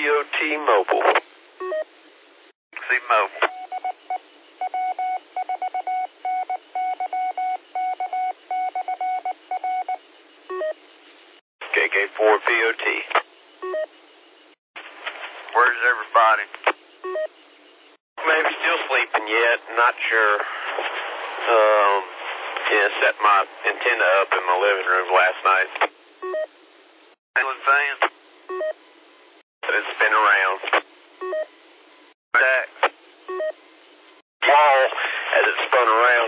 VOT Mobile. See Mobile. KK4 VOT. Where's everybody? Maybe still sleeping yet, not sure. Set my antenna up in my living room last night. Ceiling fan? It's been around. Back. Wall as it spun around.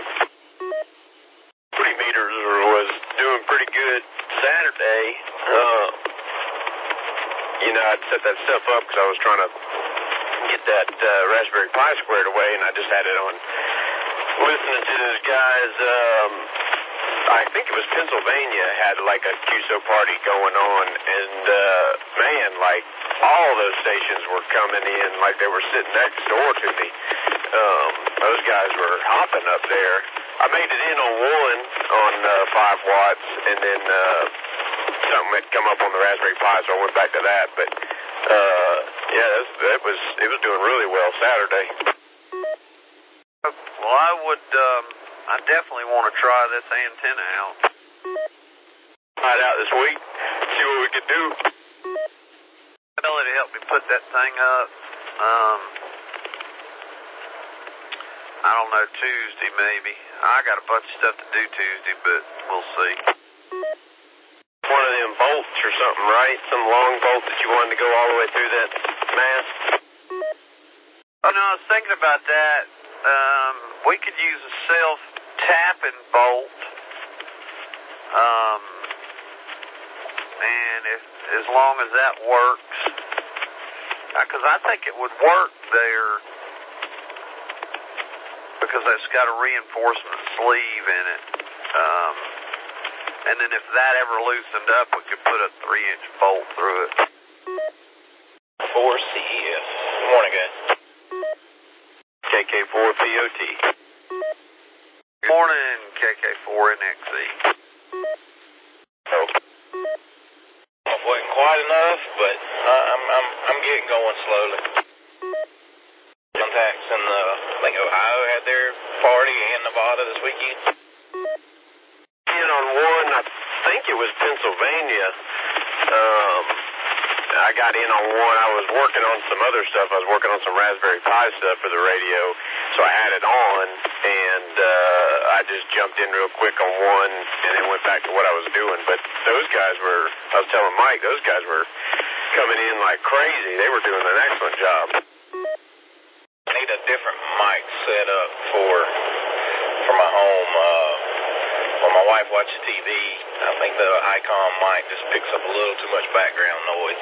Meters was doing pretty good Saturday. I'd set that stuff up because I was trying to get that Raspberry Pi squared away, and I just had it on listening to this guy's, I think it was Pennsylvania, had like a QSO party going on, and man, like all those stations were coming in like they were sitting next door to me. Those guys were hopping up there. I made it in on one on 5 watts, and then something had come up on the Raspberry Pi, so I went back to that. But it was doing really well Saturday. Well, I definitely want to try this antenna out. Try it out this week, see what we could do. Tell it to help me put that thing up. I don't know, Tuesday maybe. I got a bunch of stuff to do Tuesday, but we'll see. One of them bolts or something, right? Some long bolt that you wanted to go all the way through that mast? Oh, no, I was thinking about that. We could use a self-tapping bolt. And as long as that works, because I think it would work there, because it's got a reinforcement sleeve in it. And then if that ever loosened up, we could put a 3-inch bolt through it. 4CEF. Good morning, guys. KK4 VOT. Good morning, KK4NXE. Oh. It wasn't quite enough, but I'm getting going slowly. Contacts in I think Ohio had their party and Nevada this weekend. In on one, I think it was Pennsylvania. I got in on one. I was working on some other stuff. I was working on some Raspberry Pi stuff for the radio, so I had it on, and I just jumped in real quick on one and then went back to what I was doing. But those guys were, I was telling Mike, those guys were coming in like crazy. They were doing an excellent job. I need a different mic set up for my home. When my wife watches TV, I think the Icom mic just picks up a little too much background noise.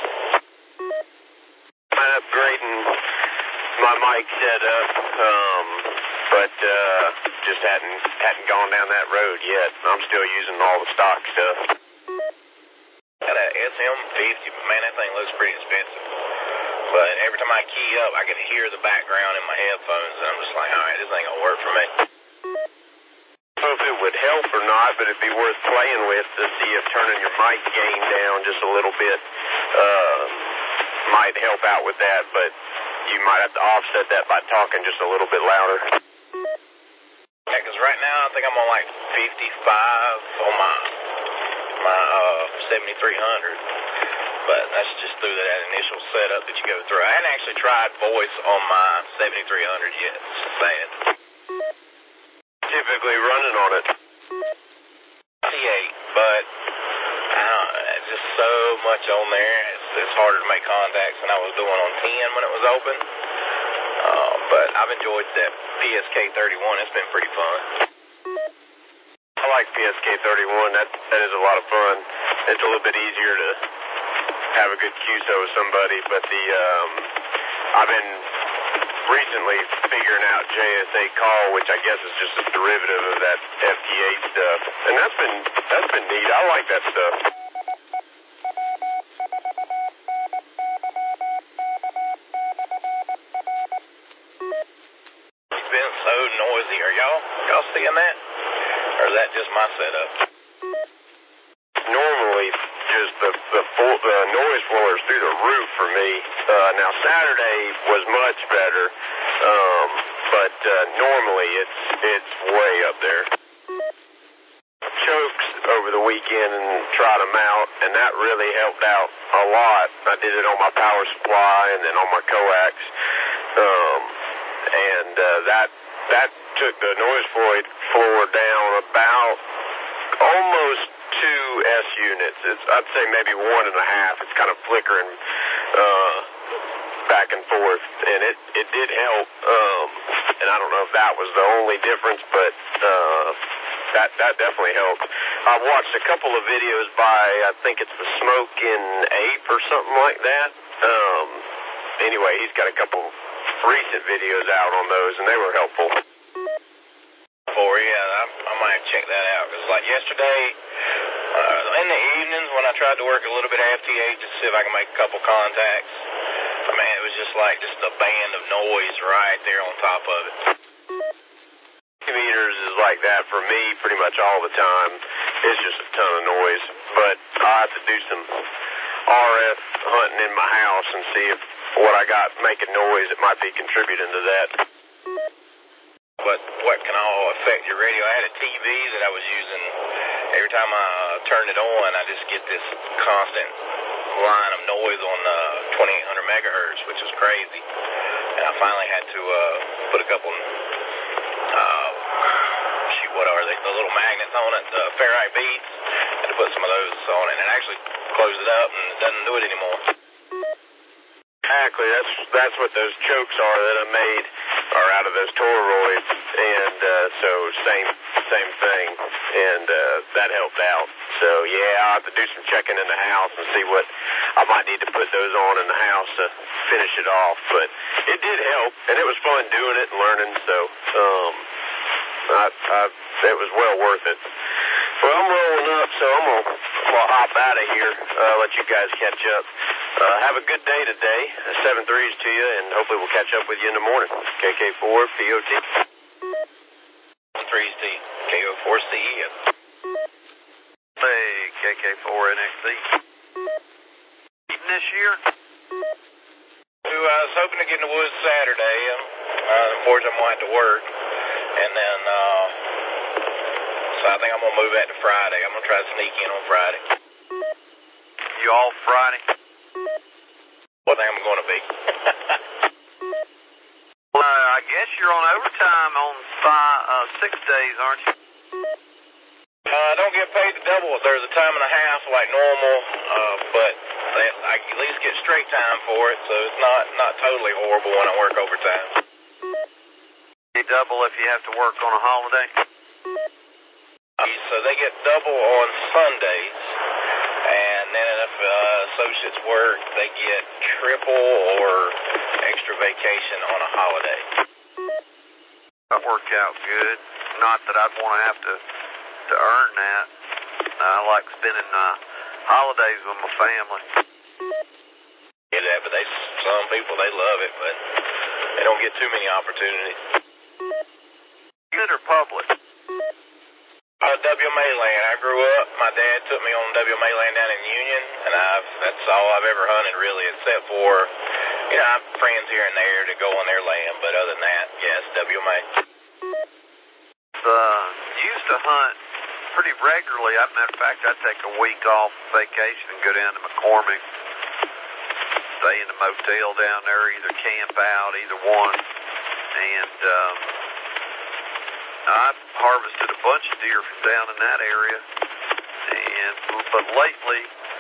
I'm upgrading my mic setup, but just hadn't gone down that road yet. I'm still using all the stock stuff. Got a SM50, but man, that thing looks pretty expensive. But every time I key up, I can hear the background in my headphones, and I'm just like, all right, this ain't gonna work for me. I don't know if it would help or not, but it'd be worth playing with to see if turning your mic gain down just a little bit might help out with that, but you might have to offset that by talking just a little bit louder. Yeah, because right now I think I'm on like 55 on my 7300, but that's just through that initial setup that you go through. I hadn't actually tried voice on my 7300 yet, it's sad. Typically running on it. T8, but just so much on there. It's harder to make contacts than I was doing on 10 when it was open. But I've enjoyed that PSK31. It's been pretty fun. I like PSK31. That is a lot of fun. It's a little bit easier to have a good QSO with somebody, but I've been recently figuring out JSA call, which I guess is just a derivative of that FT8 stuff, and that's been neat. I like that stuff. It's been so noisy. Are y'all seeing that, or is that just my setup? Normally just the noise floor is through the roof for me. Now Saturday was much better, but normally it's way up there. Chokes over the weekend and tried them out, and that really helped out a lot. I did it on my power supply and then on my coax, and that took the noise floor down about almost 2 S units. I'd say maybe 1.5. It's kind of flickering back and forth, and it did help. And I don't know if that was the only difference, but that definitely helped. I've watched a couple of videos by, I think it's the Smokin' Ape or something like that. Anyway, he's got a couple recent videos out on those, and they were helpful. I might check that out, because like yesterday, in the evenings when I tried to work a little bit of FT8 just to see if I can make a couple contacts, man, it was just like a band of noise right there on top of it. Meters is like that for me pretty much all the time. It's just a ton of noise, but I have to do some RF hunting in my house and see if what I got making noise, it might be contributing to that. But what can all affect your radio? I had a TV that I was using. Every time I turned it on, I just get this constant line of noise on 2800 megahertz, which is crazy. And I finally had to put a couple, what are they? The little magnets on it, the ferrite beads. Had to put some of those on it, and it actually closed it up and it doesn't do it anymore. Exactly, that's what those chokes are that I made are out of those toroids, and so same thing, and that helped out. So yeah, I'll have to do some checking in the house and see what I might need to put those on in the house to finish it off. But it did help, and it was fun doing it and learning. So it was well worth it. Well, I'm rolling up, so I'm gonna hop out of here. Let you guys catch up. Have a good day today. 7-3s to you, and hopefully we'll catch up with you in the morning. KK4 POT. 3s to KO4CE. Hey, KK4 NXC. Eating this year? I was hoping to get in the woods Saturday. Unfortunately, I'm going to have to work. And then, so I think I'm going to move that to Friday. I'm going to try to sneak in on Friday. You off Friday? What I think I'm going to be. I guess you're on overtime on 6 days, aren't you? I don't get paid the double. There's a time and a half like normal, but I at least get straight time for it, so it's not totally horrible when I work overtime. You double if you have to work on a holiday? So they get double on Sundays, and then if associates work, they get triple or extra vacation on a holiday. That worked out good. Not that I'd want to have to earn that. I like spending holidays with my family. Yeah, but some people, they love it, but they don't get too many opportunities. Good or public? WMA land. I grew up, my dad took me on WMA land down in Union, and that's all I've ever hunted really, except for, I have friends here and there to go on their land, but other than that, yes, WMA. Used to hunt pretty regularly. As a matter of fact, I'd take a week off vacation and go down to McCormick, stay in the motel down there, either camp out, either one. And I harvested a bunch of deer from down in that area. But lately,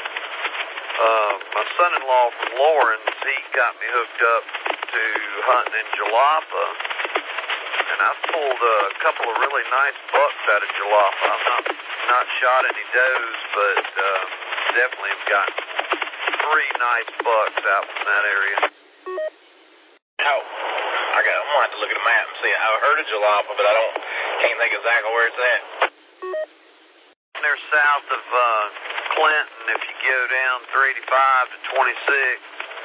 my son-in-law from Lawrence, he got me hooked up to hunting in Jalapa. And I've pulled a couple of really nice bucks out of Jalapa. I've not shot any does, but definitely have got 3 nice bucks out from that area. Oh, I'm gonna have to look at a map and see. I heard of Jalapa, but can't think exactly where it's at. They're south of Clinton. If you go down 385 to 26,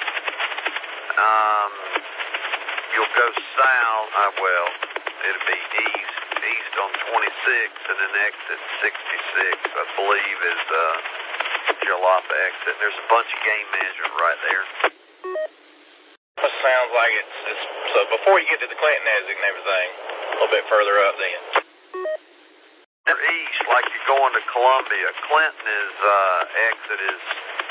you'll go south. It'll be east on 26, and then exit 66, I believe, is Jalapa exit. There's a bunch of game management right there. It sounds like it's so before you get to the Clinton exit and everything, a little bit further up then. They're east, like you're going to Columbia. Clinton is exit is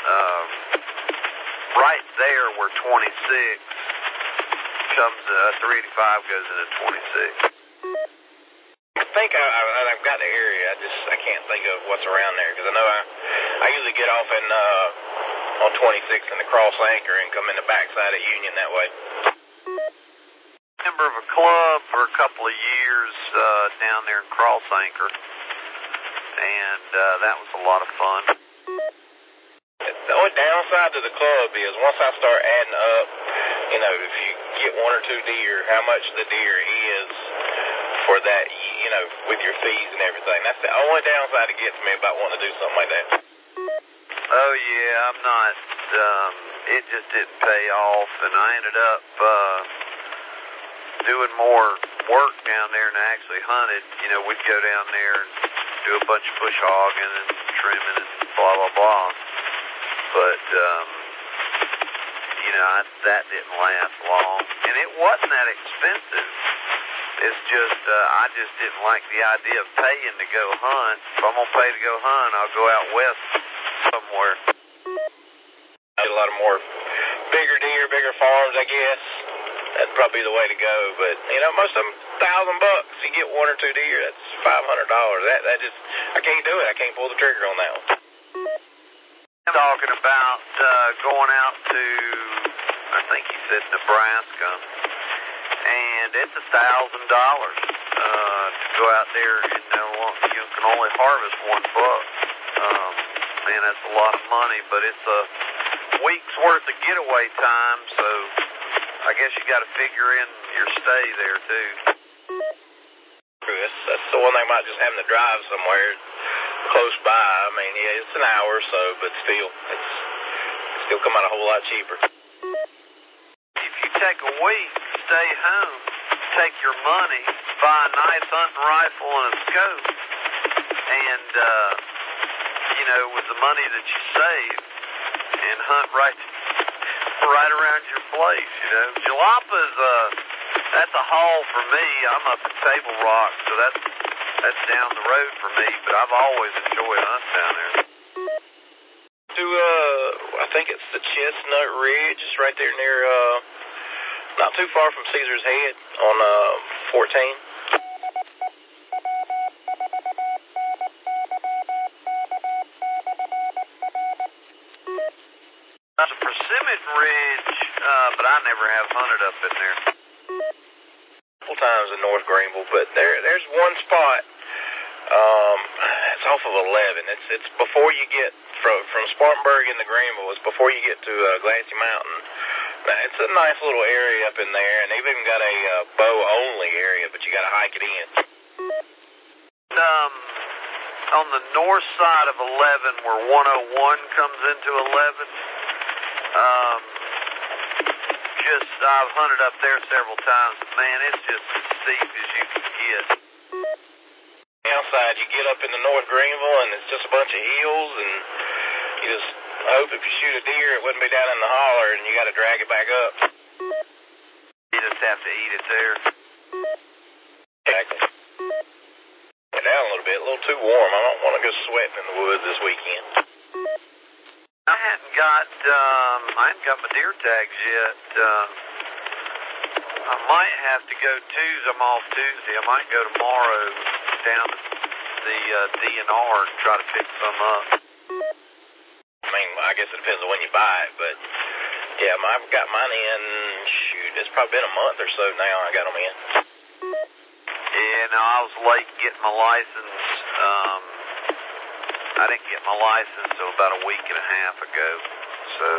right there where 26 comes. 385 goes into 26. I think I've got the area. I can't think of what's around there because I know I usually get off in on 26 in the Cross Anchor and come in the backside of Union that way. Member of a club for a couple of years down there in Cross Anchor, and that was a lot of fun. The only downside to the club is once I start adding up, you know, if you get one or two deer, how much the deer is for that, you know, with your fees and everything. That's the only downside it gets me about wanting to do something like that. Oh yeah, I'm not. It just didn't pay off, and I ended up doing more work down there than I actually hunted. You know, we'd go down there and do a bunch of bush hogging and trimming and blah blah blah. But you know, that didn't last long, and it wasn't that expensive. It's just I just didn't like the idea of paying to go hunt. If I'm gonna pay to go hunt, I'll go out west somewhere. Get a lot of more bigger deer, bigger farms, I guess. That'd probably be the way to go. But you know, most of them $1,000. You get one or two deer, that's $500. That just I can't do it. I can't pull the trigger on that one. I'm talking about going out to, I think he said Nebraska, and it's $1,000 to go out there. And you can only harvest one buck. Man, that's a lot of money, but it's a week's worth of getaway time, so I guess you got to figure in your stay there too. That's the one thing about just having to drive somewhere close by. I mean, yeah, it's an hour or so, but still, it's still come out a whole lot cheaper. If you take a week, stay home, take your money, buy a nice hunting rifle and a scope, and you know, with the money that you save, and hunt right around your place. You know, Jalapa's that's a haul for me. I'm up at Table Rock, so that's down the road for me. But I've always enjoyed hunting down there. I think it's the Chestnut Ridge. It's right there near, not too far from Caesar's Head on 14. There's a Persimmon Ridge, but I never have hunted up in there. A couple times in North Greenville, but there's one spot. It's off of 11. It's before you get from Spartanburg into Greenville. It's before you get to Glassy Mountain. Now, it's a nice little area up in there, and they've even got a bow only area, but you got to hike it in. On the north side of 11, where 101 comes into 11. I've hunted up there several times, but man, it's just as steep as you can get. Outside, you get up into North Greenville, and it's just a bunch of hills, and you just hope if you shoot a deer, it wouldn't be down in the holler, and you got to drag it back up. You just have to eat it there. Exactly. Get down a little too warm. I don't want to go sweating in the woods this weekend. I hadn't got my deer tags yet. I might have to go Tuesday. I'm off Tuesday. I might go tomorrow down to the DNR and try to pick some up. I mean, I guess it depends on when you buy it, but yeah, I've got mine in, it's probably been a month or so now I got them in. Yeah, no, I was late getting my license. I didn't get my license until about a week and a half ago. So,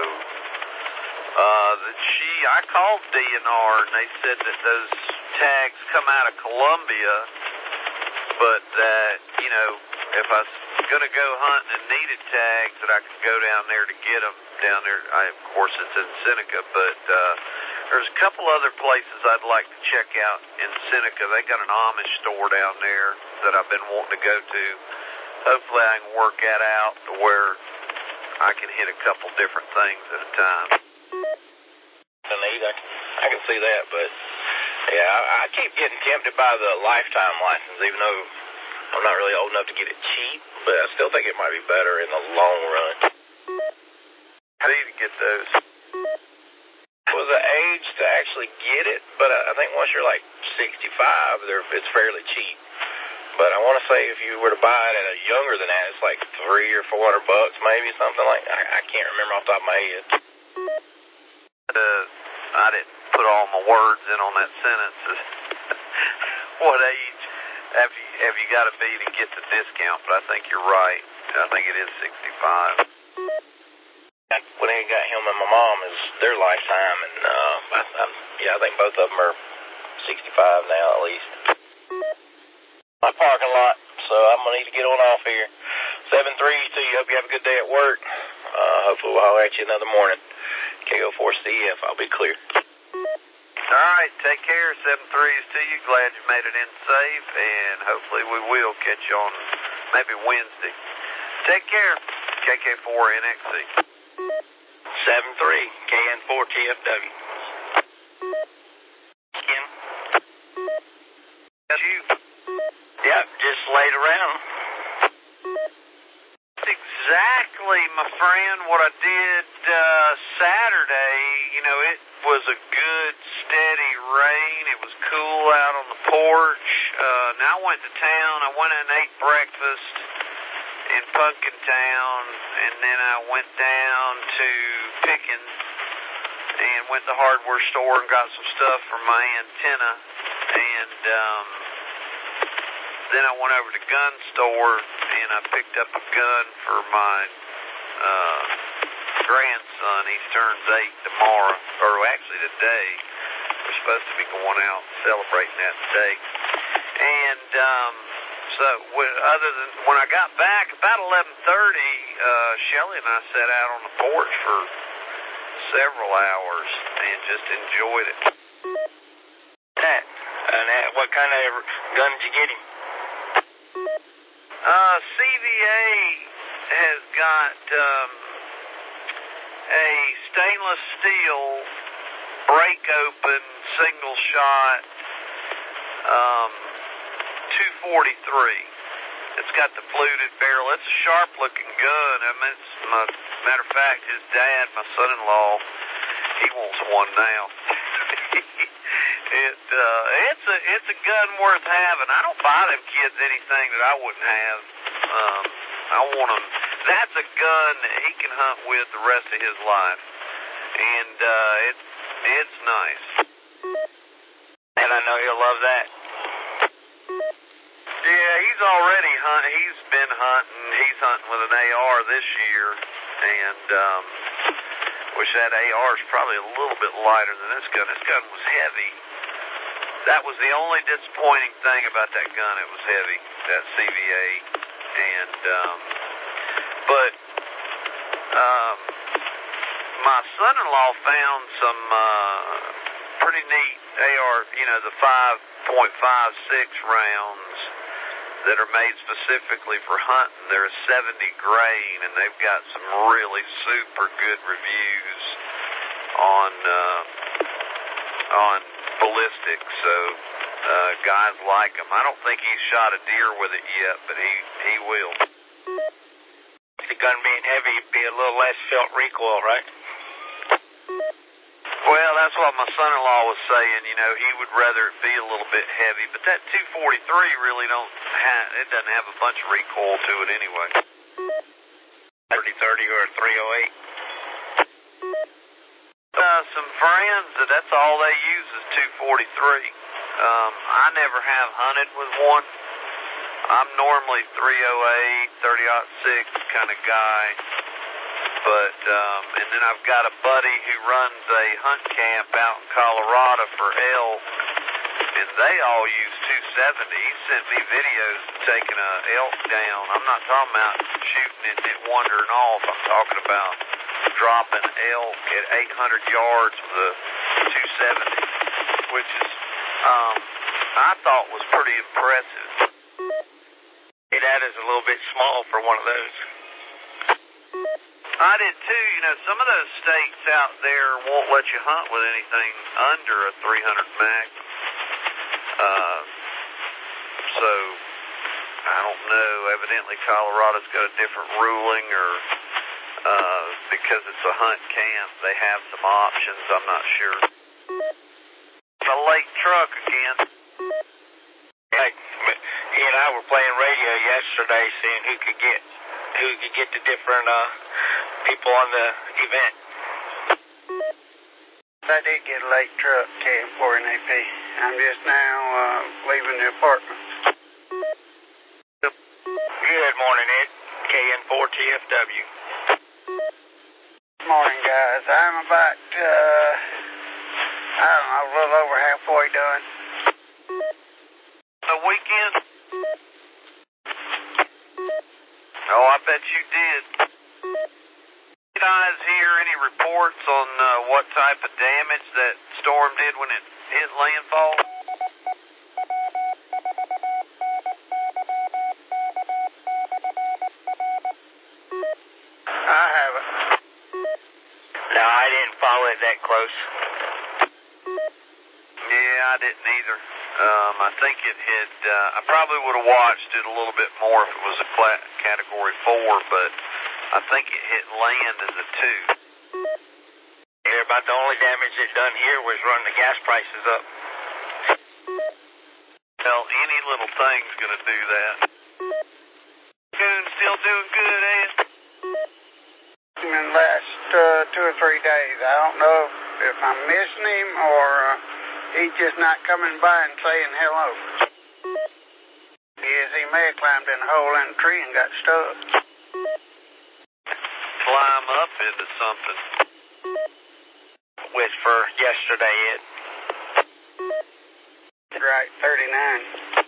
I called DNR, and they said that those tags come out of Columbia, but that, you know, if I was going to go hunting and needed tags, that I could go down there to get them down there. Of course, it's in Seneca, but there's a couple other places I'd like to check out in Seneca. They got an Amish store down there that I've been wanting to go to. Hopefully I can work that out to where I can hit a couple different things at a time. Neat. I can see that, but yeah, I keep getting tempted by the lifetime license, even though I'm not really old enough to get it cheap, but I still think it might be better in the long run. How do you get those? It was the age to actually get it, but I think once you're like 65, it's fairly cheap. But I want to say if you were to buy it at a younger than that, it's like $300 or $400, maybe something like that. I can't remember off the top of my head. I didn't put all my words in on that sentence. What age have you got to be to get the discount? But I think you're right. I think it is 65. When I got him and my mom is their lifetime, and I think both of them are 65 now at least. My parking lot, so I'm gonna need to get on off here. 7-3 to you. Hope you have a good day at work. Hopefully we'll holler at you another morning. KO4CF, I'll be clear. All right, take care. 7-3s to you. Glad you made it in safe, and hopefully we will catch you on maybe Wednesday. Take care. KK4NXC. 7-3, KN4TFW. Ken? That's you. Yep, just laid around. That's exactly, my friend, what I did Saturday. You know, it was a good, steady rain. It was cool out on the porch. Now I went to town. I went and ate breakfast in Pumpkin Town, and then I went down to Pickens and went to the hardware store and got some stuff for my antenna, and then I went over to the gun store and I picked up a gun for my grandson. He turns 8 tomorrow, or actually today. We're supposed to be going out celebrating that today. And so other than when I got back about 11:30, Shelly and I sat out on the porch for several hours and just enjoyed it. And what kind of gun did you get him? CVA has got a stainless steel break open single shot 243. It's got the fluted barrel. It's a sharp looking gun. I mean, matter of fact, his dad, my son-in-law, he wants one now. It's a gun worth having. I don't buy them kids anything that I wouldn't have. I want them. That's a gun that he can hunt with the rest of his life, and it's nice. And I know he'll love that. Yeah, he's already hunting. He's been hunting. He's hunting with an AR this year, and wish that AR is probably a little bit lighter than this gun. This gun was heavy. That was the only disappointing thing about that gun. It was heavy, that CVA, and but my son-in-law found some pretty neat AR, you know, the 5.56 rounds that are made specifically for hunting. They're a 70 grain, and they've got some really super good reviews on ballistics, so guys like them. I don't think he's shot a deer with it yet, but he will. The gun being heavy, it'd be a little less felt recoil, right? Well, that's what my son-in-law was saying. You know, he would rather it be a little bit heavy, but that 243 really it doesn't have a bunch of recoil to it anyway. 30-30 or a 308? Some friends, that's all they use is 243. I never have hunted with one. I'm normally 308, 30-06 kind of guy. But, and then I've got a buddy who runs a hunt camp out in Colorado for elk, and they all use 270. He sent me videos of taking an elk down. I'm not talking about shooting it and it wandering off. I'm talking about dropping elk at 800 yards with a 270, which is, I thought was pretty impressive. Hey, that is a little bit small for one of those. I did too. You know, some of those states out there won't let you hunt with anything under a 300 Magnum. So, I don't know. Evidently, Colorado's got a different ruling, or because it's a hunt camp, they have some options. I'm not sure. A late truck again. Like, he and I were playing radio yesterday, seeing who could get the different people on the event. I did get a late truck, KN4NAP. I'm just now leaving the apartment. Good morning, Ed. KN4TFW. Morning, guys. I'm about, I don't know, a little over halfway done. A weekend? Oh, I bet you did. Did you guys hear any reports on what type of damage that storm did when it hit landfall? I haven't. No, I didn't follow it that close. Yeah, I didn't either. I think it hit, I probably would have watched it a little bit more if it was a category 4, but I think it hit land as a 2. Yeah, about the only damage it done here was run the gas prices up. Well, any little thing's going to do that. Coon still doing good, Ed? In the last 2 or 3 days, I don't know if I'm missing him or he's just not coming by and saying hello. Yes, he may have climbed in a hole in a tree and got stuck. Climb up into something. With for yesterday, Ed. Right, 39.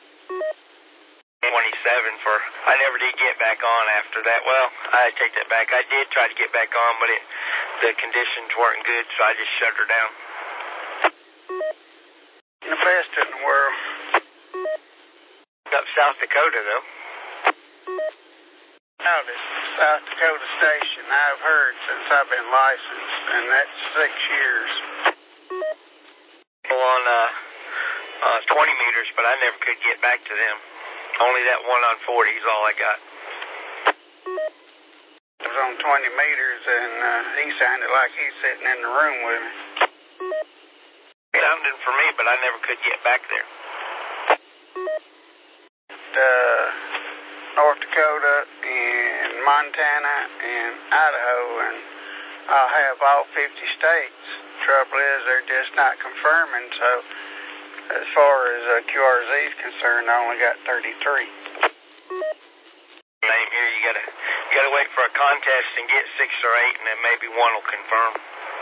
27 for, I never did get back on after that. Well, I take that back. I did try to get back on, but the conditions weren't good, so I just shut her down. The best in the world. Up South Dakota, though. Out at South Dakota Station, I've heard since I've been licensed, and that's 6 years. Well, on 20 meters, but I never could get back to them. Only that one on 40 is all I got. It was on 20 meters, and he sounded like he's sitting in the room with me. Sounded for me, but I never could get back there. North Dakota and Montana and Idaho, and I'll have all 50 states. Trouble is, they're just not confirming, so as far as QRZ is concerned, I only got 33. Same here. You gotta wait for a contest and get 6 or 8, and then maybe one will confirm.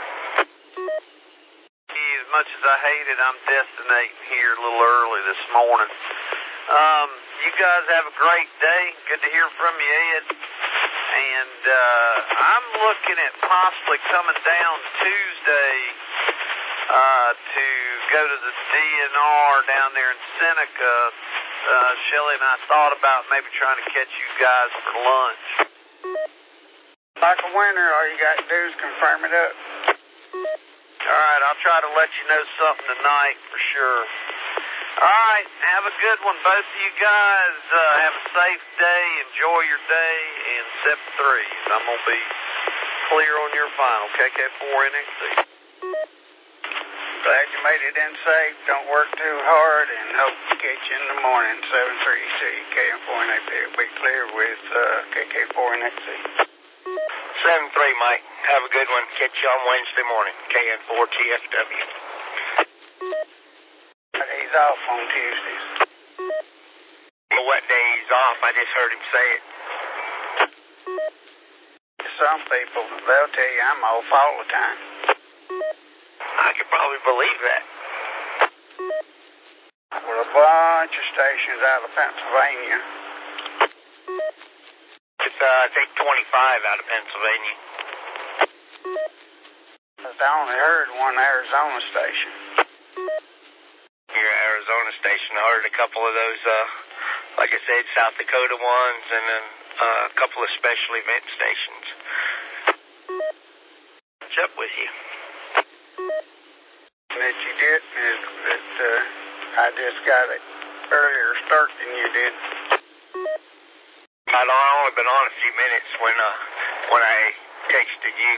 As much as I hate it, I'm destinating here a little early this morning. You guys have a great day. Good to hear from you, Ed. And I'm looking at possibly coming down Tuesday to go to the DNR down there in Seneca. Shelley and I thought about maybe trying to catch you guys for lunch. Like a winner, all you got to do is confirm it up. All right, I'll try to let you know something tonight for sure. All right, have a good one, both of you guys. Have a safe day. Enjoy your day. And 7-3. I'm going to be clear on your final, KK4NXC. Glad you made it in safe. Don't work too hard, and hope to catch you in the morning. 7-3C, KN4NXC. Will be clear with KK4NXC. 7-3, Mike. Have a good one. Catch you on Wednesday morning. KN4TFW. He's off on Tuesdays. Well, what day he's off? I just heard him say it. Some people, they'll tell you I'm off all the time. I could probably believe that. Well, a bunch of stations out of Pennsylvania. It's, I think, 25 out of Pennsylvania. But I only heard one Arizona station. Here at Arizona station, I heard a couple of those, like I said, South Dakota ones, and then a couple of special event stations. catch up with you. That you did is that I just got it earlier start than you did. I only been on a few minutes when I texted you.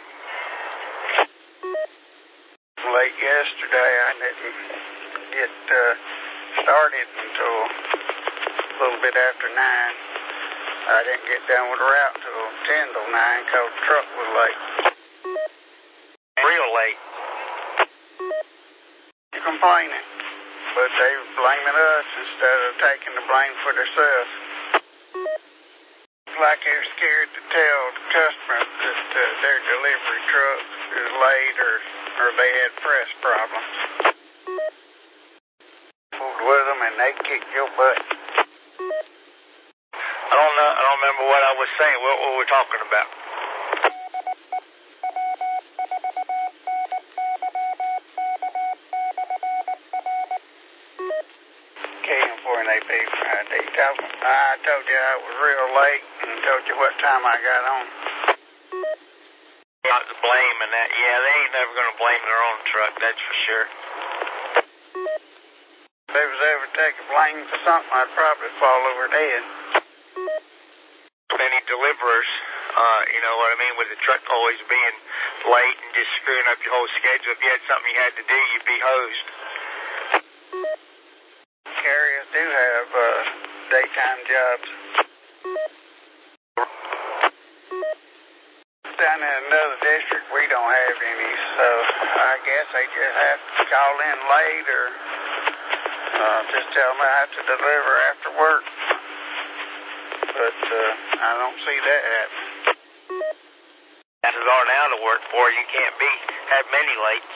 Late yesterday, I didn't get started until a little bit after 9. I didn't get done with the route till 10 till 9 because the truck was late. Real late. You're complaining, but they were blaming us instead of taking the blame for themselves. Like they're scared to tell the customer that their delivery truck is late or they had press problems. Fooled with them and they kicked your butt. I don't know. I don't remember what I was saying. What were we talking about? Came for an AP Friday. I told you I was real late and told you what time I got on. Not the blame and that. Yeah, they ain't never going to blame their own truck, that's for sure. If they was ever taking blame for something, I'd probably fall over dead. Many deliverers, you know what I mean, with the truck always being late and just screwing up your whole schedule. If you had something you had to do, you'd be hosed. Carriers do have daytime jobs. Down in another district, we don't have any, so I guess they just have to call in late or just tell them I have to deliver after work. But I don't see that happening. That is all now to work for. You can't have many lates.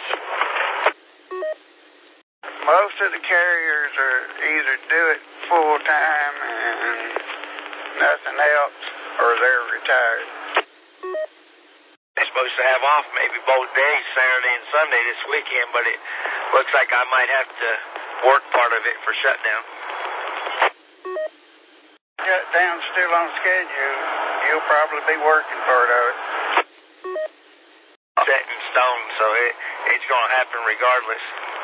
Most of the carriers are either do it full time and nothing else, or they're retired. They're supposed to have off maybe both days, Saturday and Sunday this weekend, but it looks like I might have to work part of it for shutdown. Shutdown's still on schedule. You'll probably be working part of it. Set in stone, so it's going to happen regardless.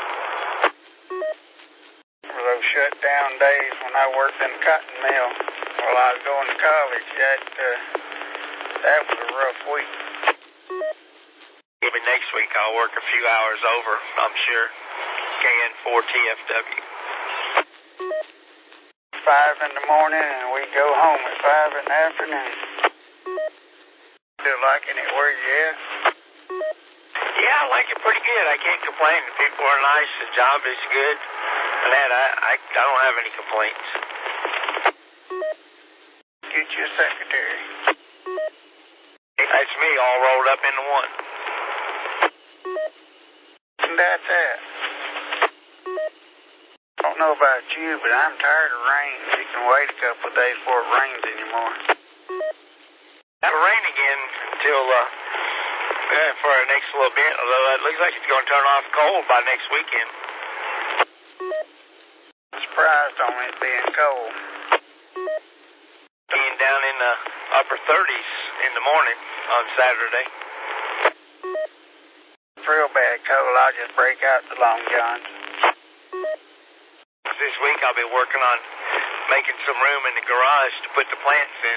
For those shutdown days when I worked in the cotton mill while I was going to college, that was a rough week. Even next week I'll work a few hours over, I'm sure. KN4TFW. 5 in the morning and we go home at 5 in the afternoon. Still liking it where you at? Yeah, I like it pretty good. I can't complain. The people are nice. The job is good. And that, I don't have any complaints. Get you a secretary. That's me all rolled up into one. And that's it. I don't know about you, but I'm tired of rain. You can wait a couple of days before it rains anymore. It'll rain again until for the next little bit, although it looks like it's going to turn off cold by next weekend. Surprised on it being cold. Being down in the upper 30s in the morning on Saturday. It's real bad cold. I'll just break out the long johns. This week I'll be working on making some room in the garage to put the plants in.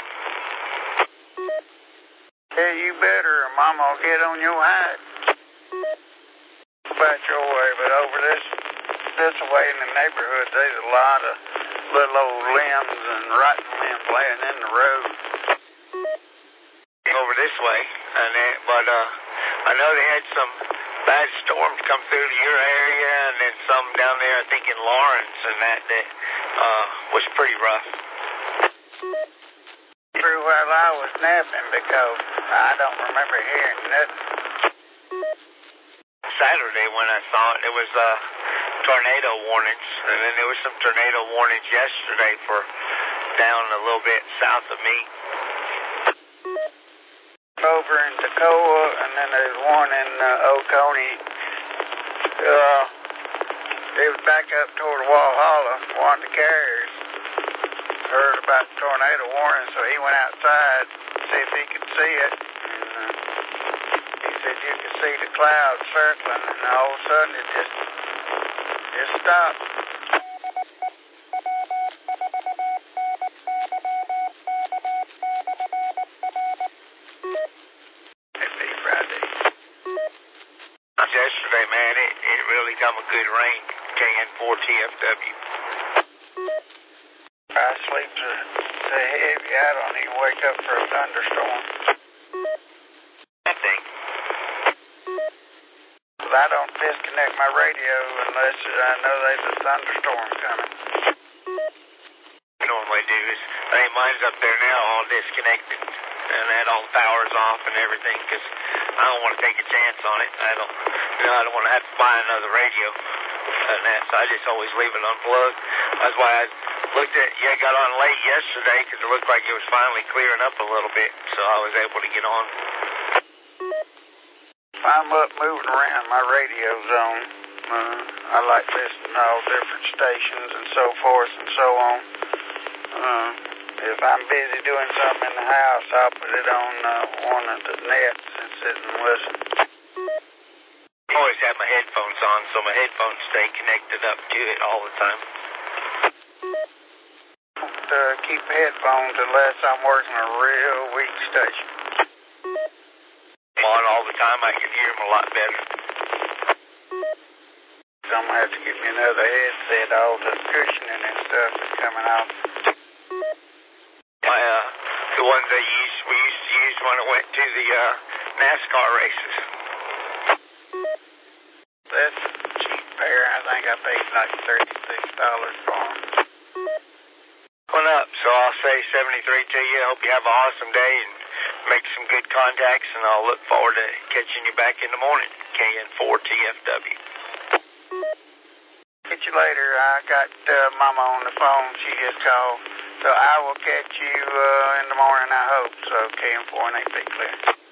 Yeah, you better, or Mama will get on your hide. About your way, but over this way in the neighborhood, there's a lot of little old limbs and rotten limbs laying in the road. Over this way, but I know they had some bad storms come through to your area, and then some down there, I think in Lawrence, and that was pretty rough. Through while I was napping because I don't remember hearing nothing. Saturday when I saw it, there was tornado warnings, and then there was some tornado warnings yesterday for down a little bit south of me. Over in Toccoa, and then there's one in Oconee. It was back up toward Walhalla. One of the carriers heard about the tornado warning, so he went outside to see if he could see it. And he that you could see the clouds circling, and all of a sudden it just stopped. Yesterday, man, it really come a good rain, KN4TFW. I sleep so heavy, I don't even wake up for a thunderstorm. I think. But I don't disconnect my radio unless I know there's a thunderstorm coming. I normally do is, I think mine's up there now all disconnected, and had all the powers off and everything, because I don't want to take a chance on it. I don't want to have to buy another radio. And that, so I just always leave it unplugged. That's why I got on late yesterday, because it looked like it was finally clearing up a little bit, so I was able to get on. If I'm up moving around my radio zone, I like listening to all different stations and so forth and so on. If I'm busy doing something in the house, I'll put it on one of the nets and sit and listen. I always have my headphones on, so my headphones stay connected up to it all the time. Keep headphones unless I'm working a real weak station. I'm on all the time, I can hear them a lot better. So I'm going to have to get me another headset. All the cushioning and stuff is coming off. The ones we used to use when I went to the NASCAR races. That's a cheap pair. I think I paid like $36 for them. Went up, so I'll say 73 to you. I hope you have an awesome day and make some good contacts, and I'll look forward to catching you back in the morning. KN4TFW. Catch you later. I got Mama on the phone. She just called. So I will catch you in the morning, I hope. So KN4 and 8 be clear.